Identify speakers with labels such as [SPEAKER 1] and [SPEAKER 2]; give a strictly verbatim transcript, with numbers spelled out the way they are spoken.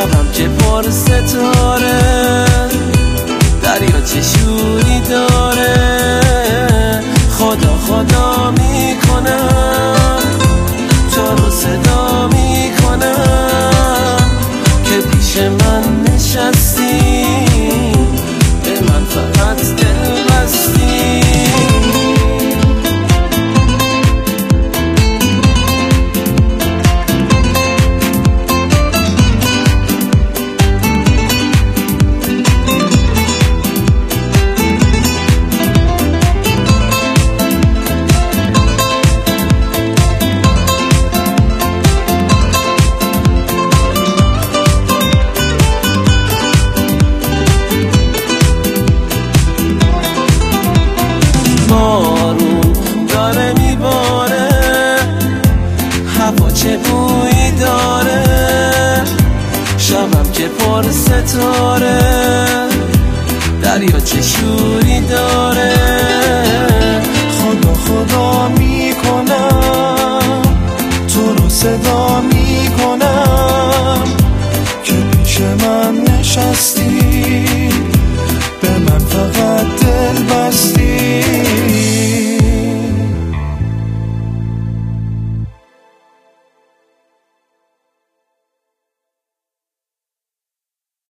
[SPEAKER 1] شبم که پر ستاره، دریا چه شوری داره. خدا خدا میکنم، تو رو صدا میکنم که پیش من نشستی، به من فقط دل بستی. بارون داره میباره، هوا چه بویی داره. شبم که پر ستاره، دریا چه شوری داره.
[SPEAKER 2] خدا خدا میکنم، تو رو صدا میکنم که پیش من نشستی، به من فقط دل بستی.